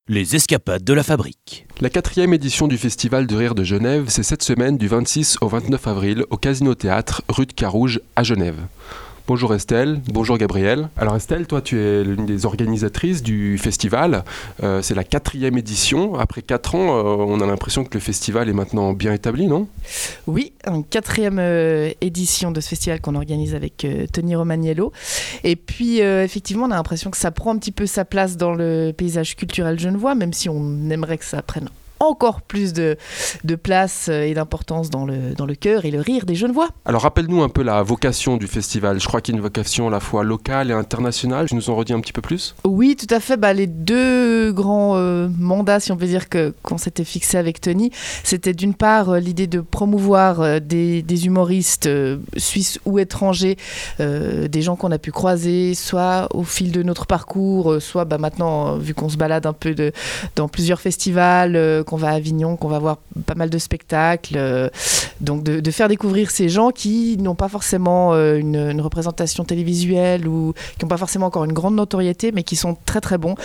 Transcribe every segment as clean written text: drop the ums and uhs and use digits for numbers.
Les escapades de la fabrique. La 4e édition du Festival de Rire de Genève, c'est cette semaine du 26 au 29 avril au Casino Théâtre, rue de Carouge à Genève. Bonjour Estelle, bonjour Gabriel. Alors Estelle, toi tu es l'une des organisatrices du festival. C'est la 4e édition. Après 4 ans, on a l'impression que le festival est maintenant bien établi, non ? Oui, une 4e édition de ce festival qu'on organise avec Tony Romaniello. Et puis effectivement, on a l'impression que ça prend un petit peu sa place dans le paysage culturel genevois, même si on aimerait que ça prenne encore plus de place et d'importance dans le cœur et le rire des Genevois. Alors rappelle-nous un peu la vocation du festival. Je crois qu'il y a une vocation à la fois locale et internationale. Tu nous en redis un petit peu plus ? Oui, tout à fait. Les deux grands mandats, si on peut dire, qu'on s'était fixé avec Tony, c'était d'une part l'idée de promouvoir des humoristes suisses ou étrangers, des gens qu'on a pu croiser, soit au fil de notre parcours, soit maintenant, vu qu'on se balade un peu dans plusieurs festivals, qu'on va à Avignon, qu'on va voir pas mal de spectacles, donc de faire découvrir ces gens qui n'ont pas forcément une représentation télévisuelle ou qui n'ont pas forcément encore une grande notoriété, mais qui sont très très bons,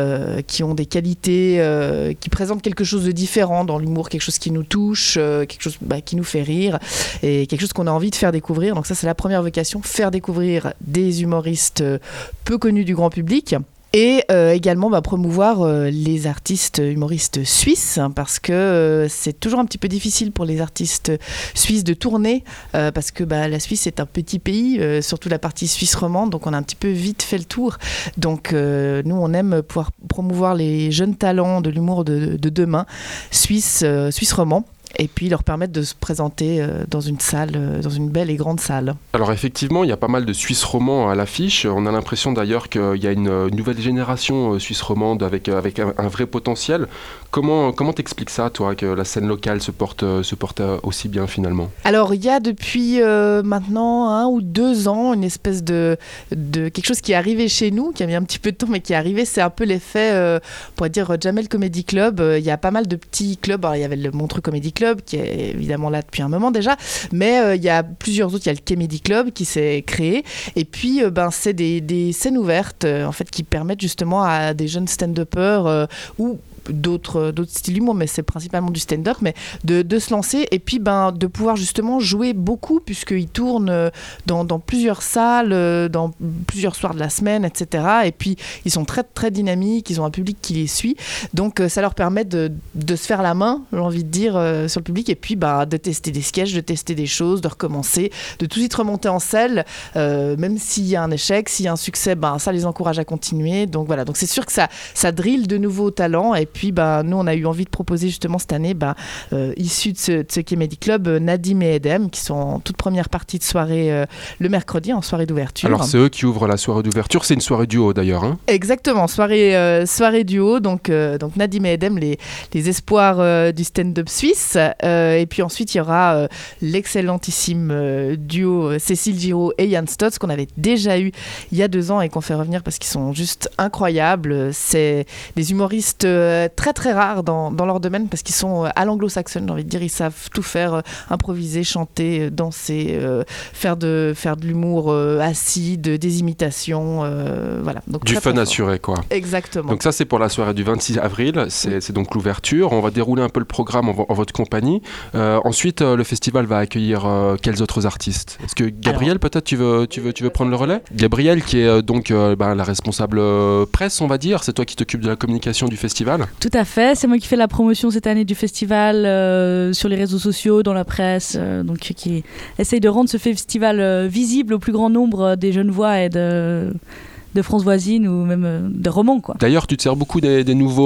qui ont des qualités, qui présentent quelque chose de différent dans l'humour, quelque chose qui nous touche, quelque chose qui nous fait rire et quelque chose qu'on a envie de faire découvrir. Donc ça, c'est la première vocation, faire découvrir des humoristes peu connus du grand public. Et également promouvoir les artistes humoristes suisses, parce que c'est toujours un petit peu difficile pour les artistes suisses de tourner, parce que la Suisse est un petit pays, surtout la partie suisse romande, donc on a un petit peu vite fait le tour. Donc nous, on aime pouvoir promouvoir les jeunes talents de l'humour de demain, suisse romand, et puis leur permettre de se présenter dans une salle, dans une belle et grande salle. Alors effectivement, il y a pas mal de Suisses romands à l'affiche. On a l'impression d'ailleurs qu'il y a une nouvelle génération Suisse romande avec un vrai potentiel. Comment t'expliques ça, toi, que la scène locale se porte aussi bien finalement ? Alors il y a depuis maintenant 1 ou 2 ans une espèce de quelque chose qui est arrivé chez nous, qui a mis un petit peu de temps, mais qui est arrivé. C'est un peu l'effet, on pourrait dire, Jamel Comedy Club. Il y a pas mal de petits clubs. Alors, il y avait le Montreux Comedy Club, qui est évidemment là depuis un moment déjà, mais il y a plusieurs autres. Il y a le Comedy Club qui s'est créé, et puis c'est des scènes ouvertes en fait, qui permettent justement à des jeunes stand-uppers ou d'autres styles d'humour, mais c'est principalement du stand-up, mais de se lancer et puis de pouvoir justement jouer beaucoup, puisqu'ils tournent dans plusieurs salles, dans plusieurs soirs de la semaine, etc. Et puis ils sont très très dynamiques, ils ont un public qui les suit, donc ça leur permet de se faire la main, j'ai envie de dire, sur le public, et puis de tester des sketchs, de tester des choses, de recommencer, de tout de suite remonter en selle, même s'il y a un échec, s'il y a un succès, ça les encourage à continuer. Donc voilà, donc c'est sûr que ça drille de nouveaux talents. Et puis nous, on a eu envie de proposer justement cette année, issus de ce Comedy Club, Nadim et Edem, qui sont en toute première partie de soirée le mercredi, en soirée d'ouverture. Alors c'est eux qui ouvrent la soirée d'ouverture, c'est une soirée duo d'ailleurs, hein ? Exactement, soirée duo, donc Nadim et Edem, les espoirs du stand-up suisse, et puis ensuite il y aura l'excellentissime duo Cécile Giraud et Yann Stotz, qu'on avait déjà eu il y a 2 ans et qu'on fait revenir parce qu'ils sont juste incroyables. C'est des humoristes très très rares dans leur domaine, parce qu'ils sont à l'anglo-saxonne, j'ai envie de dire. Ils savent tout faire, improviser, chanter, danser, faire de l'humour acide, des imitations, voilà. Donc, du très, fun très assuré, quoi. Exactement. Donc ça, c'est pour la soirée du 26 avril, c'est donc l'ouverture. On va dérouler un peu le programme en votre compagnie. Ensuite, le festival va accueillir quels autres artistes ? Est-ce que Gabriel, peut-être, tu veux prendre le relais ? Gabriel, qui est donc la responsable presse, on va dire. C'est toi qui t'occupes de la communication du festival ? Tout à fait, c'est moi qui fais la promotion cette année du festival sur les réseaux sociaux, dans la presse, donc qui essaye de rendre ce festival visible au plus grand nombre des Genevois et de France voisine, ou même de romans, quoi. D'ailleurs, tu te sers beaucoup des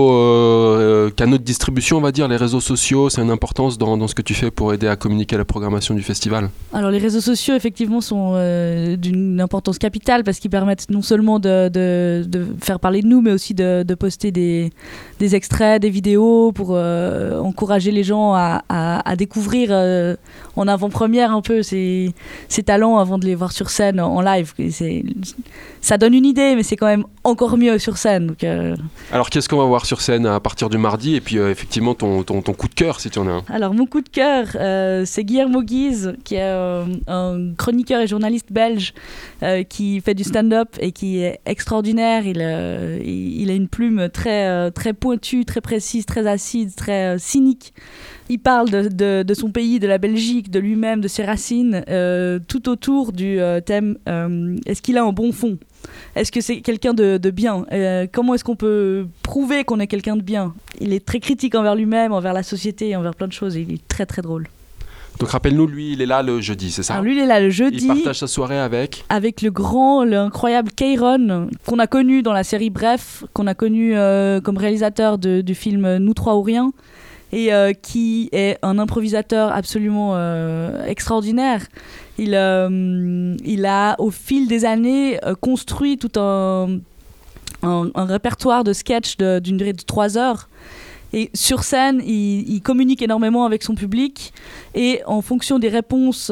nouveaux canaux de distribution, on va dire, les réseaux sociaux. C'est une importance dans ce que tu fais pour aider à communiquer la programmation du festival ? Alors les réseaux sociaux, effectivement, sont d'une importance capitale, parce qu'ils permettent non seulement de faire parler de nous, mais aussi de poster des extraits, des vidéos pour encourager les gens à découvrir en avant-première un peu ces talents avant de les voir sur scène en live. Ça donne une idée idée, mais c'est quand même encore mieux sur scène. Donc, Alors qu'est-ce qu'on va voir sur scène à partir du mardi, et puis effectivement ton coup de cœur si tu en as un. Alors mon coup de cœur, c'est Guillermo Guise, qui est un chroniqueur et journaliste belge qui fait du stand-up et qui est extraordinaire. Il a une plume très, très pointue, très précise, très acide, très cynique. Il parle de son pays, de la Belgique, de lui-même, de ses racines, tout autour du thème est-ce qu'il a un bon fond ? Est-ce que c'est quelqu'un de bien ? Comment est-ce qu'on peut prouver qu'on est quelqu'un de bien ? Il est très critique envers lui-même, envers la société, envers plein de choses. Il est très très drôle. Donc rappelle-nous, lui, il est là le jeudi, c'est ça ? Alors lui, il est là le jeudi. Il partage sa soirée avec l'incroyable Kayron, qu'on a connu dans la série Bref, qu'on a connu comme réalisateur du film Nous trois ou rien, et qui est un improvisateur absolument extraordinaire. Il a, au fil des années, construit tout un répertoire de sketchs d'une durée de 3 heures. Et sur scène, il communique énormément avec son public, et en fonction des réponses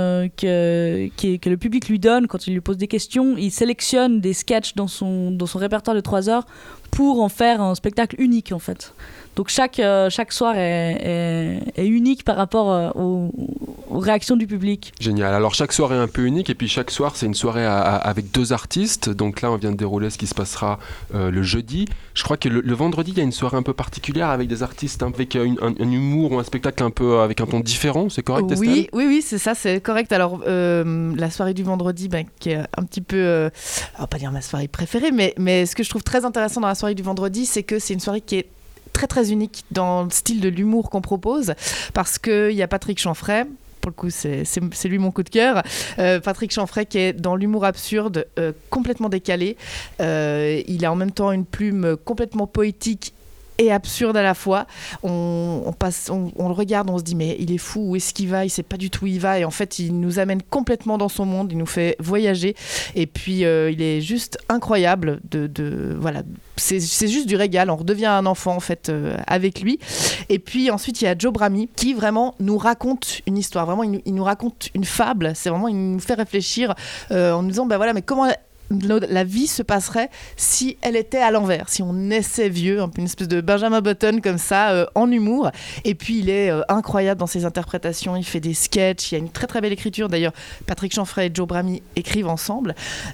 que le public lui donne quand il lui pose des questions, il sélectionne des sketchs dans son répertoire de 3 heures pour en faire un spectacle unique en fait. Donc chaque soir est unique par rapport aux réactions du public. Génial. Alors chaque soir est un peu unique, et puis chaque soir c'est une soirée avec 2 artistes. Donc là on vient de dérouler ce qui se passera le jeudi. Je crois que le vendredi il y a une soirée un peu particulière avec des artistes avec un humour ou un spectacle un peu avec un ton différent. C'est correct, Estelle ? Oui, c'est ça, c'est correct. Alors la soirée du vendredi, qui est un petit peu, on va pas dire ma soirée préférée, mais ce que je trouve très intéressant dans la soirée du vendredi, c'est que c'est une soirée qui est très très unique dans le style de l'humour qu'on propose, parce qu'il y a Patrick Chanfray. Pour le coup, c'est lui mon coup de cœur. Patrick Chanfray qui est dans l'humour absurde, complètement décalé. Il a en même temps une plume complètement poétique et absurde à la fois. On le regarde, on se dit mais il est fou, où est-ce qu'il va ? Il sait pas du tout où il va, et en fait il nous amène complètement dans son monde, il nous fait voyager, et puis il est juste incroyable voilà, c'est juste du régal, on redevient un enfant en fait avec lui. Et puis ensuite il y a Joe Bramy qui vraiment nous raconte une histoire, vraiment il nous raconte une fable, c'est vraiment, il nous fait réfléchir en nous disant voilà, mais comment la vie se passerait si elle était à l'envers, si on naissait vieux, une espèce de Benjamin Button comme ça, en humour. Et puis il est incroyable dans ses interprétations, il fait des sketchs, il y a une très très belle écriture. D'ailleurs Patrick Chanfray et Joe Bramy écrivent ensemble,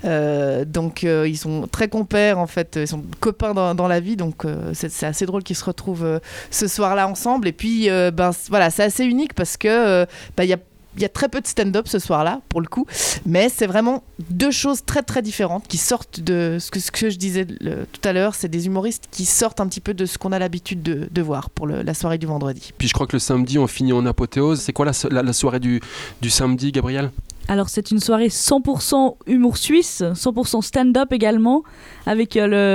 donc ils sont très compères en fait, ils sont copains dans la vie, donc c'est assez drôle qu'ils se retrouvent ce soir-là ensemble. Et puis voilà, c'est assez unique parce que il y a très peu de stand-up ce soir-là, pour le coup, mais c'est vraiment 2 choses très très différentes qui sortent de ce que je disais tout à l'heure. C'est des humoristes qui sortent un petit peu de ce qu'on a l'habitude de voir pour la soirée du vendredi. Puis je crois que le samedi on finit en apothéose. C'est quoi la soirée du samedi, Gabriel ? Alors c'est une soirée 100% humour suisse, 100% stand-up également, avec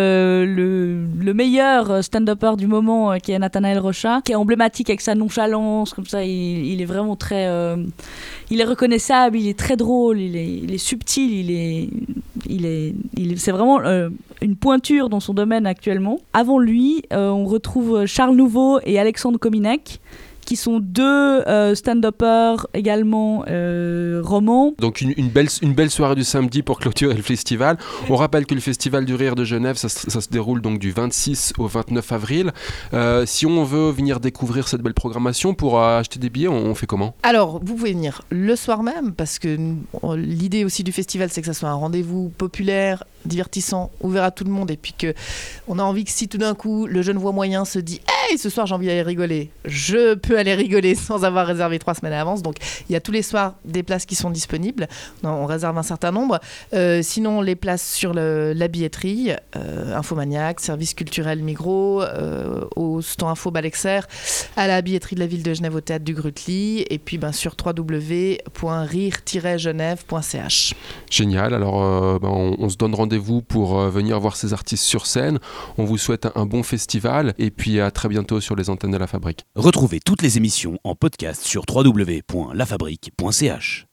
le meilleur stand-upper du moment qui est Nathanaël Rocha, qui est emblématique avec sa nonchalance, comme ça il est vraiment très... il est reconnaissable, il est très drôle, il est subtil, c'est vraiment une pointure dans son domaine actuellement. Avant lui, on retrouve Charles Nouveau et Alexandre Kominek, qui sont 2 stand-uppers également romans. Donc une belle soirée du samedi pour clôturer le festival. On rappelle que le Festival du Rire de Genève, ça se déroule donc du 26 au 29 avril. Si on veut venir découvrir cette belle programmation, pour acheter des billets, on fait comment ? Alors, vous pouvez venir le soir même, parce que l'idée aussi du festival, c'est que ça soit un rendez-vous populaire, divertissant, ouvert à tout le monde, et puis qu'on a envie que si tout d'un coup le jeune voix moyen se dit « Hey, ce soir j'ai envie d'aller rigoler », je peux aller rigoler sans avoir réservé 3 semaines à l'avance. Donc il y a tous les soirs des places qui sont disponibles, on réserve un certain nombre. Sinon les places sur la billetterie, Infomaniac, Service culturel Migros, au stand Info Balexer, à la billetterie de la ville de Genève au théâtre du Grutli, et puis sur www.rire-genève.ch. Génial, alors on se donne rendez-vous pour venir voir ces artistes sur scène. On vous souhaite un bon festival, et puis à très bientôt sur les antennes de La Fabrique. Retrouvez toutes les émissions en podcast sur www.lafabrique.ch.